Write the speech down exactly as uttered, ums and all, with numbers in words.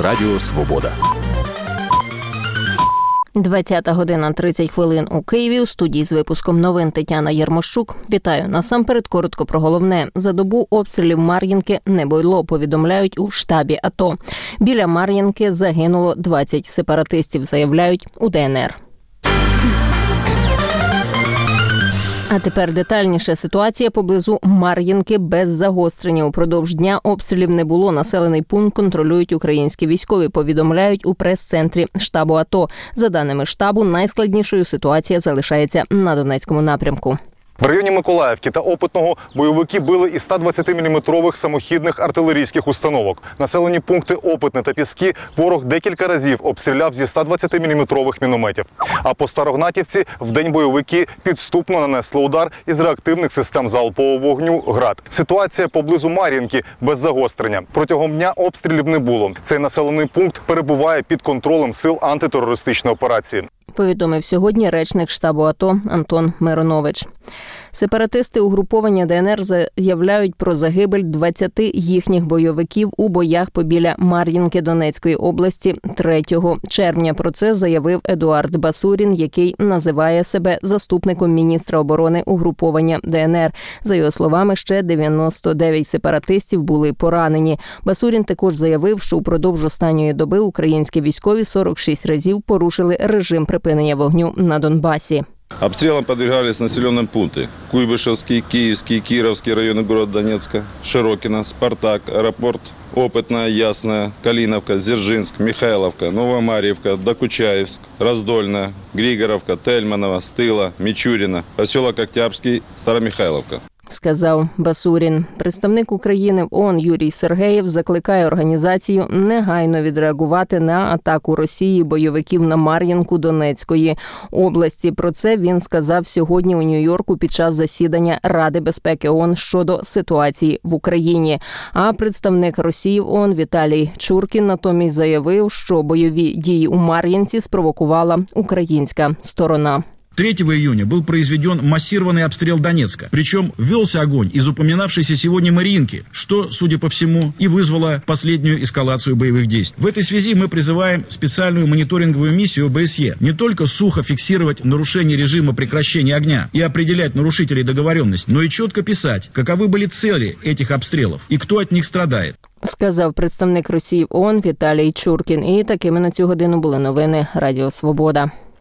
Радіо Свобода. двадцята година тридцять хвилин у Києві. У студії з випуском новин Тетяна Єрмощук. Вітаю. Насамперед коротко про головне. За добу обстрілів Мар'їнки не було, повідомляють у штабі АТО. Біля Мар'їнки загинуло двадцять сепаратистів, заявляють у ДНР. А тепер детальніше. Ситуація поблизу Мар'їнки без загострення. Упродовж дня обстрілів не було. Населений пункт контролюють українські військові, повідомляють у прес-центрі штабу АТО. За даними штабу, найскладнішою ситуація залишається на Донецькому напрямку. В районі Миколаївки та Опитного бойовики били із ста двадцятиміліметрових самохідних артилерійських установок. Населені пункти Опитне та Піски ворог декілька разів обстріляв зі ста двадцятиміліметрових мінометів. А по Старогнатівці вдень бойовики підступно нанесли удар із реактивних систем залпового вогню «Град». Ситуація поблизу Мар'їнки без загострення. Протягом дня обстрілів не було. Цей населений пункт перебуває під контролем сил антитерористичної операції. Повідомив сьогодні речник штабу АТО Антон Миронович. Сепаратисти угруповання ДНР заявляють про загибель двадцяти їхніх бойовиків у боях побіля Мар'їнки Донецької області третього червня. Про це заявив Едуард Басурін, який називає себе заступником міністра оборони угруповання ДНР. За його словами, ще дев'яносто дев'ять сепаратистів були поранені. Басурін також заявив, що упродовж останньої доби українські військові сорок шість разів порушили режим припинення вогню на Донбасі. Обстрелам подвергались населенные пункты: Куйбышевский, Киевский, Кировский районы города Донецка, Широкино, Спартак, аэропорт, Опытная, Ясная, Калиновка, Дзержинск, Михайловка, Новомарьевка, Докучаевск, Раздольная, Григоровка, Тельманово, Стыла, Мичурина, поселок Октябрьский, Старомихайловка. Сказав Басурін. Представник України в ООН Юрій Сергеєв закликає організацію негайно відреагувати на атаку Росії бойовиків на Мар'їнку Донецької області. Про це він сказав сьогодні у Нью-Йорку під час засідання Ради безпеки ООН щодо ситуації в Україні. А представник Росії в ООН Віталій Чуркін натомість заявив, що бойові дії у Мар'їнці спровокувала українська сторона. третьего июня был произведен массированный обстрел Донецка. Причем велся огонь из упоминавшейся сегодня Марьинки, что, судя по всему, и вызвало последнюю эскалацию боевых действий. В этой связи мы призываем специальную мониторинговую миссию ОБСЕ не только сухо фиксировать нарушение режима прекращения огня и определять нарушителей договоренности, но и четко писать, каковы были цели этих обстрелов и кто от них страдает. Сказав представник Росії в ООН Віталій Чуркін. І такими на цю годину були новини Радіо Свобода.